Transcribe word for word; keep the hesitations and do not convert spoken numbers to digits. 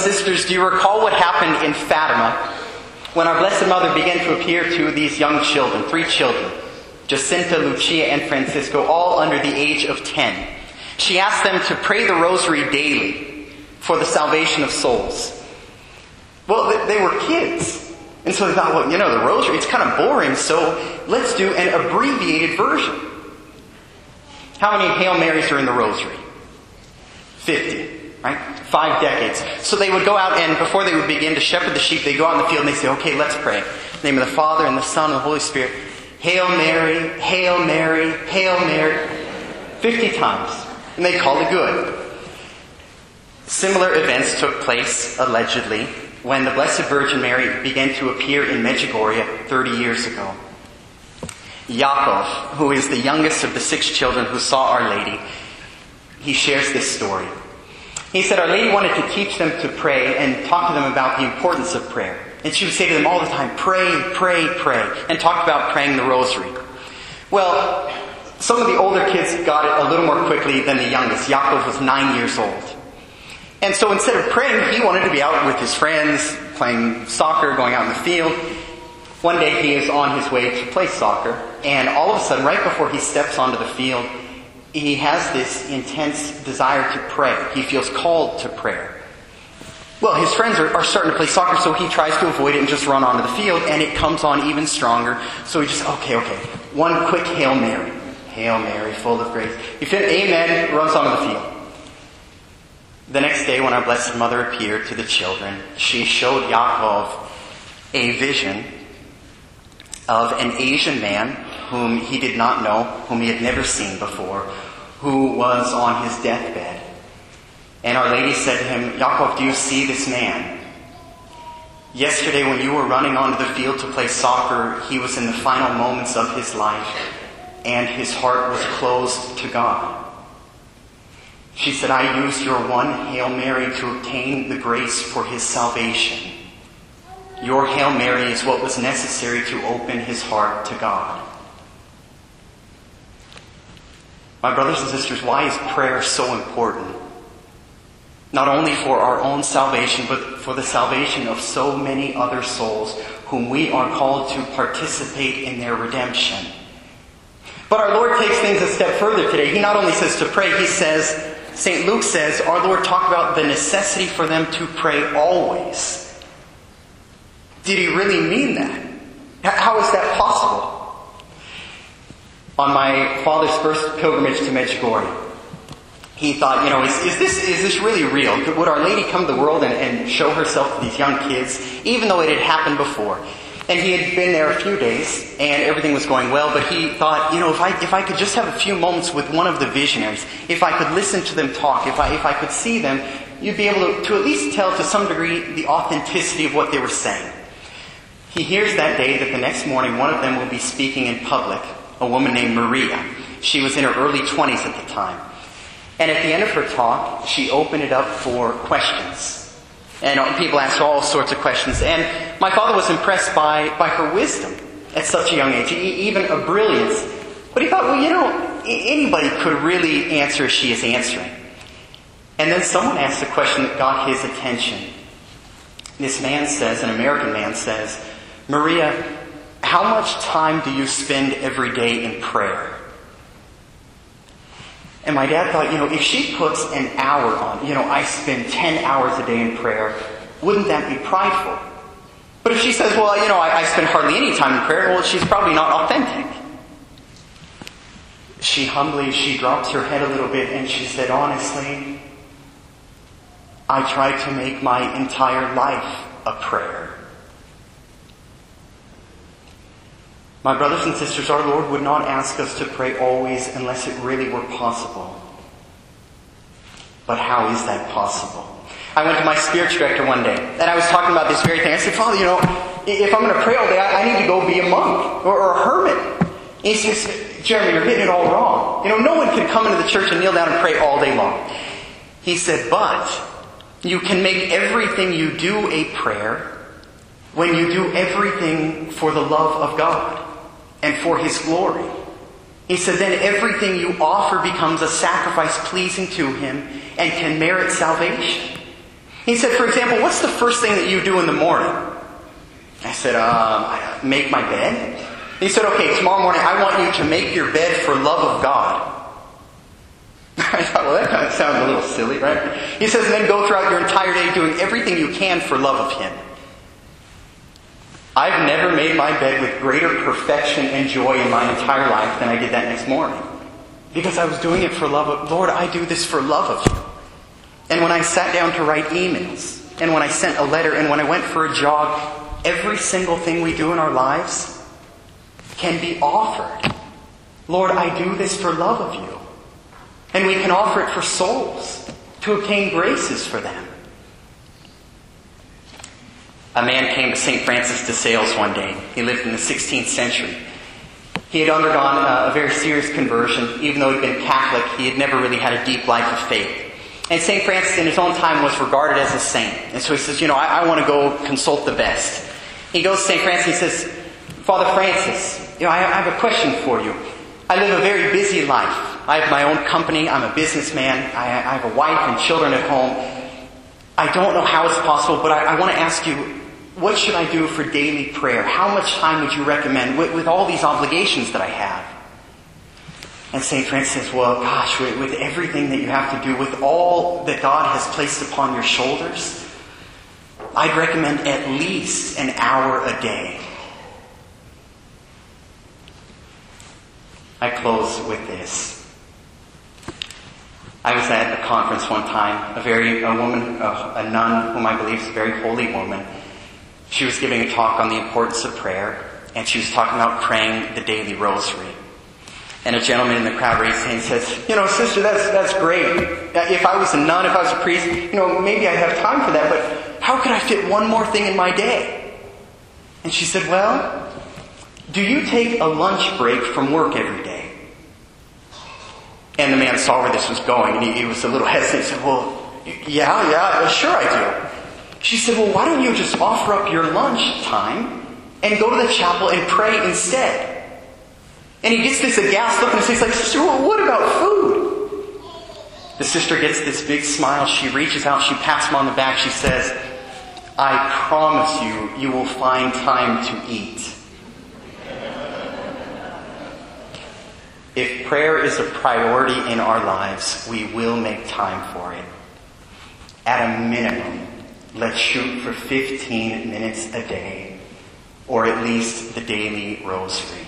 sisters, do you recall what happened in Fatima when our Blessed Mother began to appear to these young children, three children, Jacinta, Lucia, and Francisco, all under the age of ten? She asked them to pray the rosary daily for the salvation of souls. Well, they were kids. And so they thought, well, you know, the rosary, it's kind of boring, so let's do an abbreviated version. How many Hail Marys are in the rosary? Fifty, right? Five decades. So they would go out, and before they would begin to shepherd the sheep, they'd go out in the field and they'd say, okay, let's pray. In the name of the Father, and the Son, and the Holy Spirit. Hail Mary, Hail Mary, Hail Mary. Fifty times. And they called it good. Similar events took place, allegedly, when the Blessed Virgin Mary began to appear in Medjugorje thirty years ago. Yakov, who is the youngest of the six children who saw Our Lady, he shares this story. He said Our Lady wanted to teach them to pray and talk to them about the importance of prayer. And she would say to them all the time, pray, pray, pray, and talk about praying the rosary. Well, some of the older kids got it a little more quickly than the youngest. Yakov was nine years old. And so instead of praying, he wanted to be out with his friends, playing soccer, going out in the field. One day he is on his way to play soccer, and all of a sudden, right before he steps onto the field, he has this intense desire to pray. He feels called to prayer. Well, his friends are, are starting to play soccer, so he tries to avoid it and just run onto the field, and it comes on even stronger. So he just, okay, okay, one quick Hail Mary. Hail Mary, full of grace. He said, amen, runs onto the field. The next day, when our Blessed Mother appeared to the children, she showed Yaakov a vision of an Asian man whom he did not know, whom he had never seen before, who was on his deathbed. And Our Lady said to him, Yaakov, do you see this man? Yesterday when you were running onto the field to play soccer, he was in the final moments of his life, and his heart was closed to God. She said, I used your one Hail Mary to obtain the grace for his salvation. Your Hail Mary is what was necessary to open his heart to God. My brothers and sisters, why is prayer so important? Not only for our own salvation, but for the salvation of so many other souls whom we are called to participate in their redemption. But our Lord takes things a step further today. He not only says to pray, he says, Saint Luke says, our Lord talked about the necessity for them to pray always. Did he really mean that? How is that possible? On my father's first pilgrimage to Medjugorje, he thought, you know, is, is this is this really real? Would Our Lady come to the world and, and show herself to these young kids, even though it had happened before? And he had been there a few days, and everything was going well, but he thought, you know, if I if I could just have a few moments with one of the visionaries, if I could listen to them talk, if I if I could see them, you'd be able to, to at least tell to some degree the authenticity of what they were saying. He hears that day that the next morning one of them will be speaking in public, a woman named Maria. She was in her early twenties at the time. And at the end of her talk, she opened it up for questions. And people asked her all sorts of questions. And my father was impressed by, by her wisdom at such a young age, even a brilliance. But he thought, well, you know, anybody could really answer as she is answering. And then someone asked a question that got his attention. This man says, an American man says, Maria, how much time do you spend every day in prayer? And my dad thought, you know, if she puts an hour on, you know, I spend ten hours a day in prayer, wouldn't that be prideful? But if she says, well, you know, I, I spend hardly any time in prayer, well, she's probably not authentic. She humbly, she drops her head a little bit and she said, honestly, I try to make my entire life a prayer. My brothers and sisters, our Lord would not ask us to pray always unless it really were possible. But how is that possible? I went to my spiritual director one day, and I was talking about this very thing. I said, Father, you know, if I'm going to pray all day, I need to go be a monk or, or a hermit. And he says, Jeremy, you're getting it all wrong. You know, no one can come into the church and kneel down and pray all day long. He said, but you can make everything you do a prayer when you do everything for the love of God and for His glory. He said, then everything you offer becomes a sacrifice pleasing to Him and can merit salvation. He said, for example, what's the first thing that you do in the morning? I said, um, I make my bed. He said, okay, tomorrow morning I want you to make your bed for love of God. I thought, well, that kind of sounds a little silly, right? He says, and then go throughout your entire day doing everything you can for love of Him. I've never made my bed with greater perfection and joy in my entire life than I did that next morning. Because I was doing it for love of, Lord, I do this for love of You. And when I sat down to write emails, and when I sent a letter, and when I went for a jog, every single thing we do in our lives can be offered. Lord, I do this for love of You. And we can offer it for souls, to obtain graces for them. A man came to Saint Francis de Sales one day. He lived in the sixteenth century. He had undergone a, a very serious conversion. Even though he'd been Catholic, he had never really had a deep life of faith. And Saint Francis in his own time was regarded as a saint. And so he says, you know, I, I want to go consult the best. He goes to Saint Francis and he says, Father Francis, you know, I, I have a question for you. I live a very busy life. I have my own company. I'm a businessman. I, I have a wife and children at home. I don't know how it's possible, but I, I want to ask you, what should I do for daily prayer? How much time would you recommend with, with all these obligations that I have? And Saint Francis says, well, gosh, with, with everything that you have to do, with all that God has placed upon your shoulders, I'd recommend at least an hour a day. I close with this. I was at a conference one time. A very a woman, a, a nun, whom I believe is a very holy woman. She was giving a talk on the importance of prayer, and she was talking about praying the daily rosary. And a gentleman in the crowd raised his hand and says, you know, sister, that's that's great. If I was a nun, if I was a priest, you know, maybe I'd have time for that, but how could I fit one more thing in my day? And she said, well, do you take a lunch break from work every day? And the man saw where this was going, and he, he was a little hesitant. He said, well, yeah, yeah, sure I do. She said, well, why don't you just offer up your lunch time and go to the chapel and pray instead? And he gets this aghast look on his face like, sister, well, what about food? The sister gets this big smile. She reaches out, she pats him on the back. She says, I promise you, you will find time to eat. If prayer is a priority in our lives, we will make time for it. At a minimum, let's shoot for fifteen minutes a day, or at least the daily rosary.